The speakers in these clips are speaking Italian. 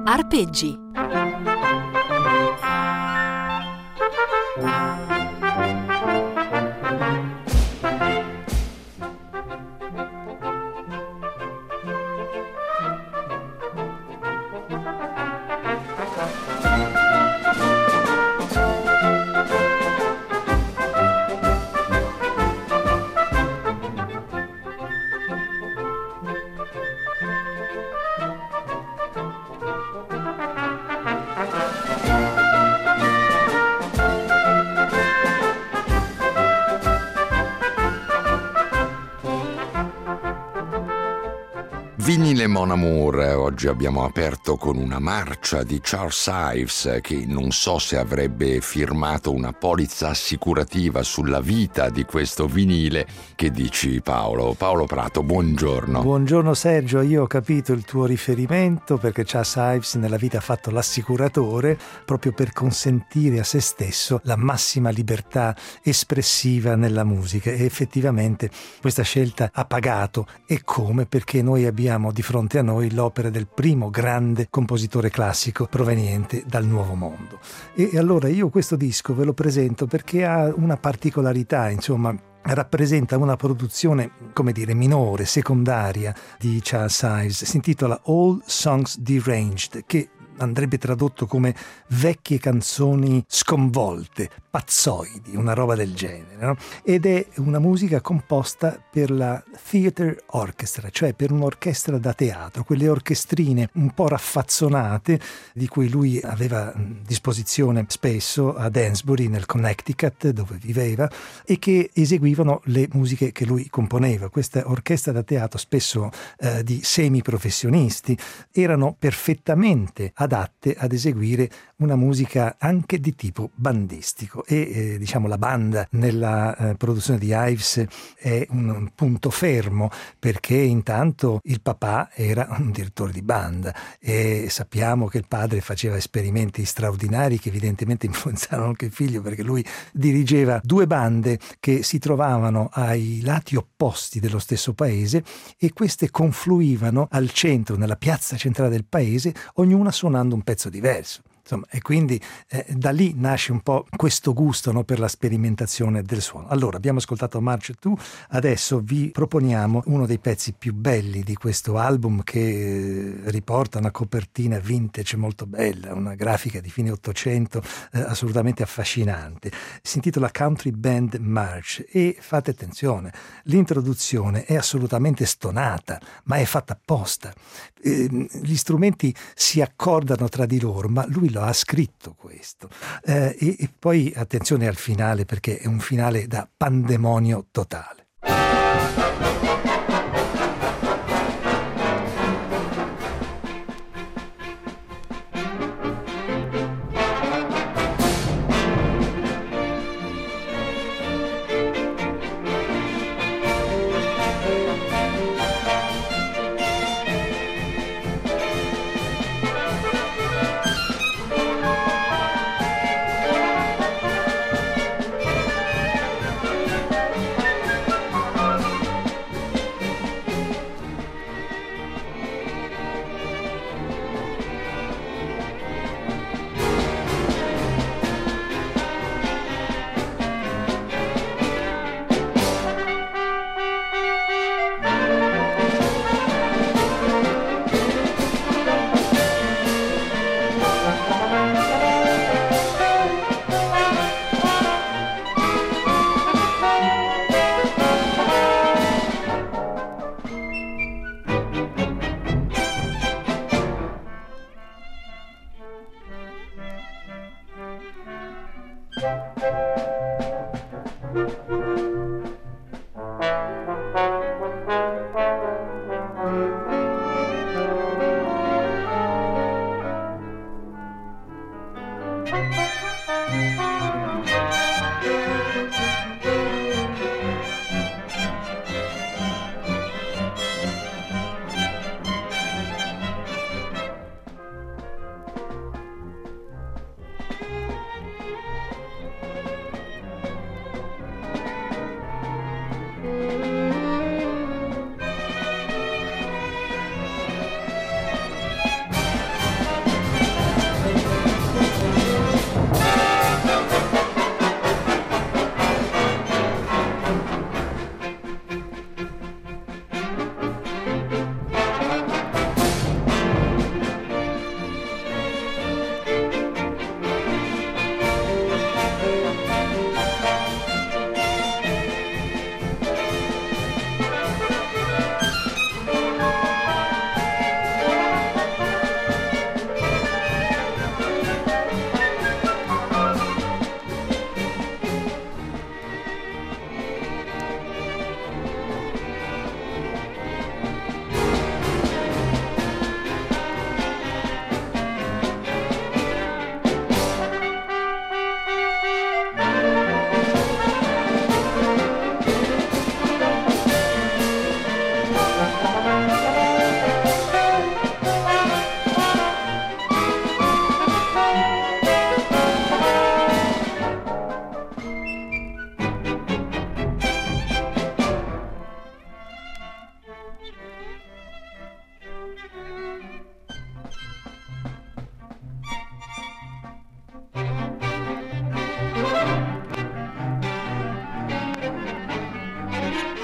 Arpeggi. Vinile Mon Amour, oggi abbiamo aperto con una marcia di Charles Ives che non so se avrebbe firmato una polizza assicurativa sulla vita di questo vinile. Che dici Paolo? Paolo Prato, buongiorno. Buongiorno Sergio, io ho capito il tuo riferimento perché Charles Ives nella vita ha fatto l'assicuratore proprio per consentire a se stesso la massima libertà espressiva nella musica e effettivamente questa scelta ha pagato. E come? Perché noi abbiamo di fronte a noi l'opera del primo grande compositore classico proveniente dal Nuovo Mondo. E allora io questo disco ve lo presento perché ha una particolarità, insomma, rappresenta una produzione, come dire, minore, secondaria di Charles Ives. Si intitola All Songs Deranged, che andrebbe tradotto come vecchie canzoni sconvolte, pazzoidi, una roba del genere, no? Ed è una musica composta per la Theatre Orchestra, cioè per un'orchestra da teatro, quelle orchestrine un po' raffazzonate di cui lui aveva disposizione spesso ad Dansbury nel Connecticut dove viveva e che eseguivano le musiche che lui componeva. Questa orchestra da teatro, spesso di semiprofessionisti, erano perfettamente adatte ad eseguire una musica anche di tipo bandistico e diciamo la banda nella produzione di Ives è un punto fermo perché intanto il papà era un direttore di banda e sappiamo che il padre faceva esperimenti straordinari che evidentemente influenzarono anche il figlio, perché lui dirigeva due bande che si trovavano ai lati opposti dello stesso paese e queste confluivano al centro, nella piazza centrale del paese, ognuna suonando un pezzo diverso. Insomma, e quindi da lì nasce un po' questo gusto, no, per la sperimentazione del suono. Allora, abbiamo ascoltato March II, adesso vi proponiamo uno dei pezzi più belli di questo album che riporta una copertina vintage molto bella, una grafica di fine Ottocento assolutamente affascinante. Si intitola Country Band March e fate attenzione, l'introduzione è assolutamente stonata, ma è fatta apposta. Gli strumenti si accordano tra di loro, ma lui lo ha scritto questo e poi attenzione al finale perché è un finale da pandemonio totale.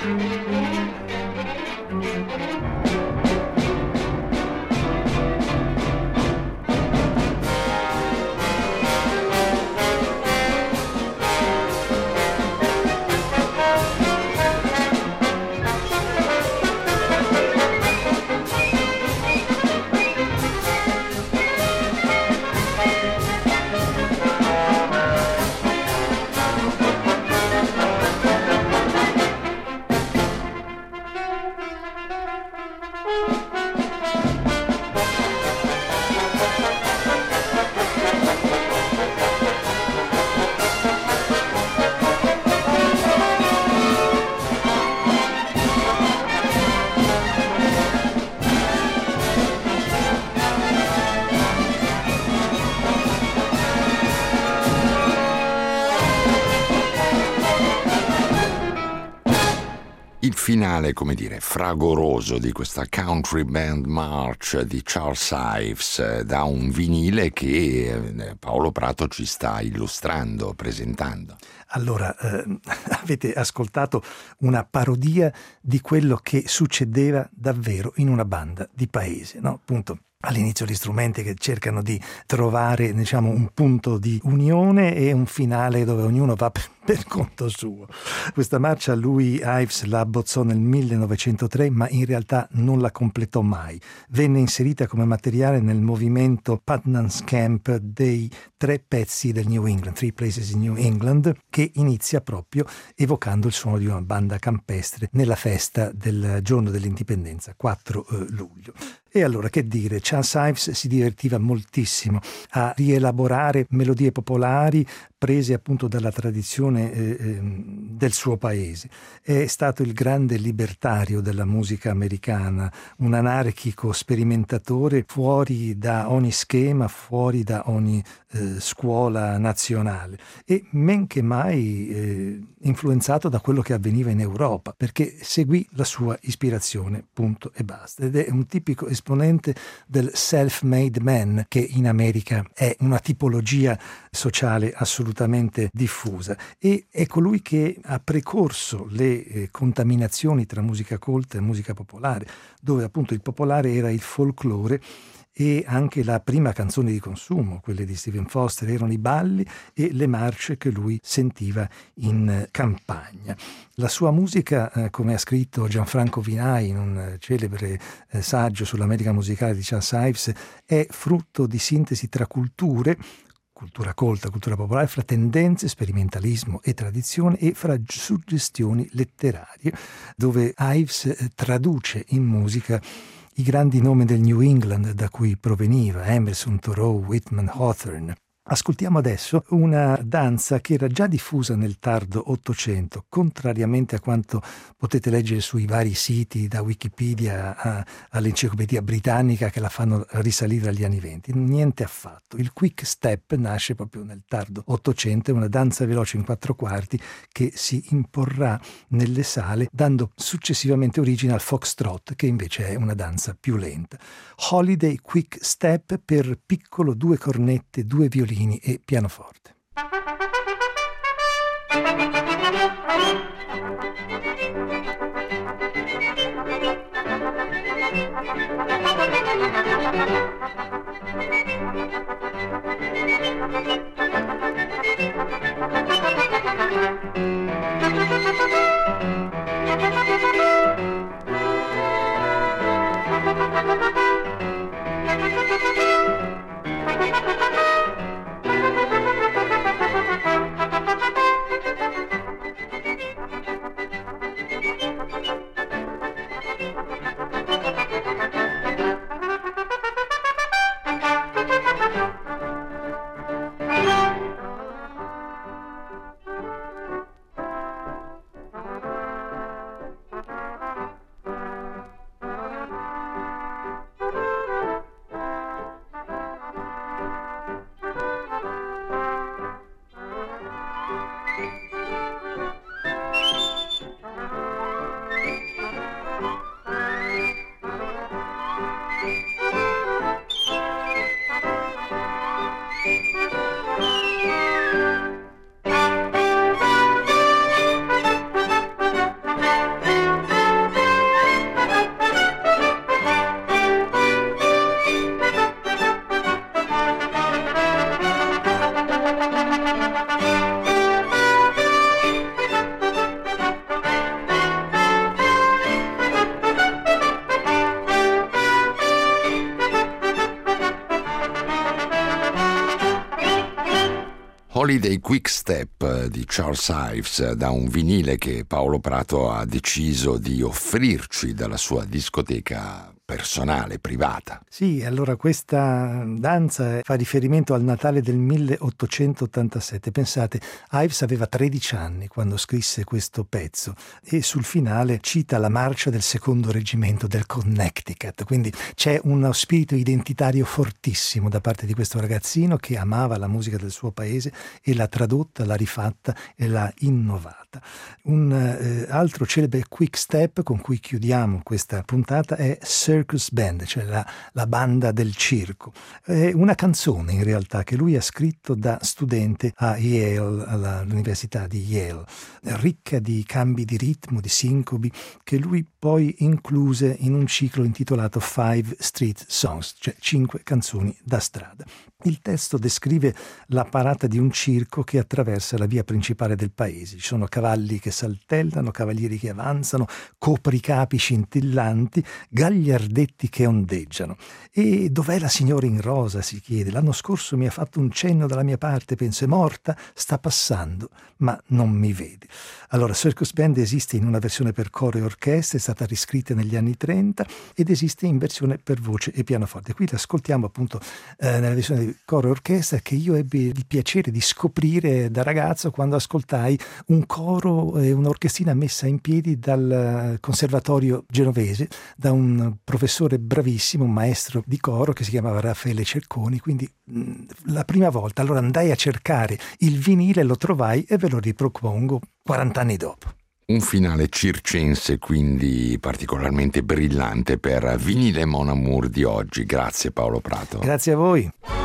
Il finale, come dire, fragoroso di questa Country Band March di Charles Ives da un vinile che Paolo Prato ci sta illustrando, presentando. Allora, avete ascoltato una parodia di quello che succedeva davvero in una banda di paese, no? Appunto, all'inizio gli strumenti che cercano di trovare, diciamo, un punto di unione e un finale dove ognuno va per conto suo. Questa marcia lui, Ives, la abbozzò nel 1903, ma in realtà non la completò mai. Venne inserita come materiale nel movimento Putnam's Camp dei 3 pezzi del New England, 3 Places in New England, che inizia proprio evocando il suono di una banda campestre nella festa del giorno dell'indipendenza, 4 luglio. E allora, che dire, Charles Ives si divertiva moltissimo a rielaborare melodie popolari prese appunto dalla tradizione del suo paese. È stato il grande libertario della musica americana, un anarchico sperimentatore fuori da ogni schema, fuori da ogni scuola nazionale e men che mai influenzato da quello che avveniva in Europa, perché seguì la sua ispirazione, punto e basta. Ed è un tipico esponente del self-made man, che in America è una tipologia sociale assolutamente diffusa, e è colui che ha precorso le contaminazioni tra musica colta e musica popolare, dove appunto il popolare era il folklore e anche la prima canzone di consumo, quelle di Stephen Foster, erano i balli e le marce che lui sentiva in campagna. La sua musica, come ha scritto Gianfranco Vinai in un celebre saggio sull'America musicale di Charles Ives, è frutto di sintesi tra cultura colta, cultura popolare, fra tendenze, sperimentalismo e tradizione e fra suggestioni letterarie, dove Ives traduce in musica i grandi nomi del New England da cui proveniva, Emerson, Thoreau, Whitman, Hawthorne. Ascoltiamo adesso una danza che era già diffusa nel tardo Ottocento, contrariamente a quanto potete leggere sui vari siti, da Wikipedia all'Enciclopedia Britannica, che la fanno risalire agli anni '20. Niente affatto. Il quick step nasce proprio nel tardo Ottocento, è una danza veloce in 4/4 che si imporrà nelle sale, dando successivamente origine al foxtrot, che invece è una danza più lenta. Holiday quick step per piccolo, 2 cornette, 2 violini e pianoforte. Holiday Quick Step di Charles Ives, da un vinile che Paolo Prato ha deciso di offrirci dalla sua discoteca personale, privata. Sì, allora questa danza fa riferimento al Natale del 1887. Pensate, Ives aveva 13 anni quando scrisse questo pezzo e sul finale cita la marcia del secondo reggimento del Connecticut, quindi c'è uno spirito identitario fortissimo da parte di questo ragazzino che amava la musica del suo paese e l'ha tradotta, l'ha rifatta e l'ha innovata. Un altro celebre quick step con cui chiudiamo questa puntata è Circus Band, cioè la banda del circo. È una canzone in realtà che lui ha scritto da studente a Yale, all'università di Yale, ricca di cambi di ritmo, di sincopi, che lui poi incluse in un ciclo intitolato Five Street Songs, cioè 5 canzoni da strada. Il testo descrive la parata di un circo che attraversa la via principale del paese. Ci sono cavalli che saltellano, cavalieri che avanzano, copricapi scintillanti, gagliardetti che ondeggiano. E dov'è la signora in rosa, si chiede. L'anno scorso mi ha fatto un cenno dalla mia parte, penso è morta, sta passando, ma non mi vede. Allora, Circus Band esiste in una versione per coro e orchestra, è stata riscritta negli anni 30 ed esiste in versione per voce e pianoforte. Qui l'ascoltiamo appunto nella versione di coro e orchestra, che io ebbi il piacere di scoprire da ragazzo quando ascoltai un coro e un'orchestrina messa in piedi dal Conservatorio Genovese, da un professore bravissimo, un maestro di coro che si chiamava Raffaele Cerconi. Quindi la prima volta allora andai a cercare il vinile, lo trovai e ve lo ripropongo 40 anni dopo. Un finale circense quindi particolarmente brillante per Vinile Mon Amour di oggi. Grazie Paolo Prato. Grazie a voi.